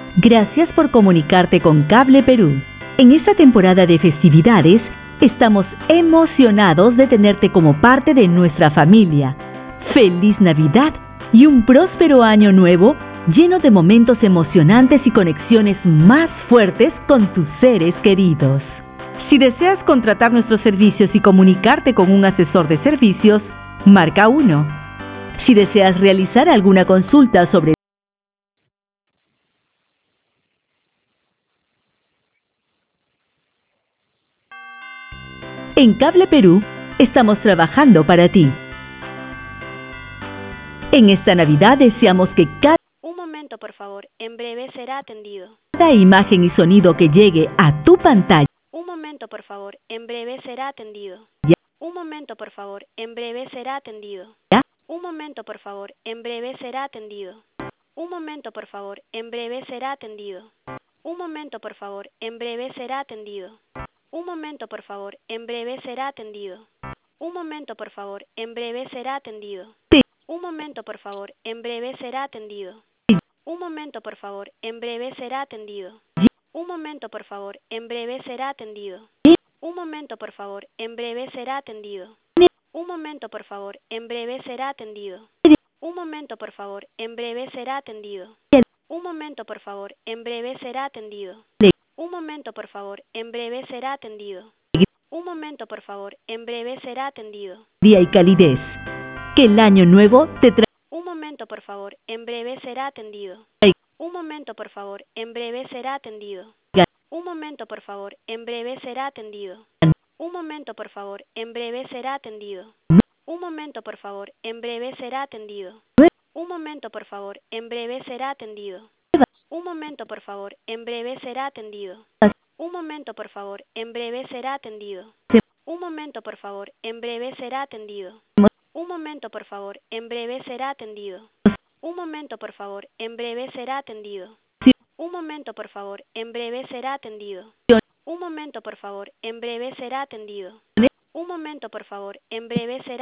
Gracias por comunicarte con Cable Perú. En esta temporada de festividades, estamos emocionados de tenerte como parte de nuestra familia. ¡Feliz Navidad y un próspero año nuevo lleno de momentos emocionantes y conexiones más fuertes con tus seres queridos! Si deseas contratar nuestros servicios y comunicarte con un asesor de servicios, marca 1. Si deseas realizar alguna consulta sobre En Cable Perú, estamos trabajando para ti. En esta Navidad deseamos que Un momento, por favor. En breve será atendido. cada imagen y sonido que llegue a tu pantalla Un momento, por favor. En breve será atendido. Un momento, por favor. En breve será atendido. Un momento, por favor. En breve será atendido. Un momento, por favor. En breve será atendido. Un momento, por favor. En breve será atendido. Un momento, por favor. En breve será atendido. Un momento, por favor. En breve será atendido. Un momento, por favor. En breve será atendido. Un momento, por favor. En breve será atendido. Un momento, por favor. En breve será atendido. Un momento, por favor. En breve será atendido. Un momento, por favor. En breve será atendido. Un momento, por favor. En breve será atendido. Un momento, por favor. En breve será atendido. Un momento, por favor. En breve será atendido. Un momento, por favor. En breve será atendido. y calidez. Que el año nuevo te traiga Un momento, por favor. En breve será atendido. Un momento, por favor. En breve será atendido. Un momento, por favor. En breve será atendido. Un momento, por favor. En breve será atendido. Un momento, por favor. En breve será atendido. Un momento, por favor. En breve será atendido. Un momento, por favor. En breve será atendido. Un momento, por favor. En breve será atendido. Un momento, por favor. En breve será atendido. Un momento, por favor. En breve será atendido. Un momento, por favor. En breve será atendido. Un momento, por favor. En breve será atendido. Un momento, por favor. En breve será atendido. Un momento, por favor. En breve será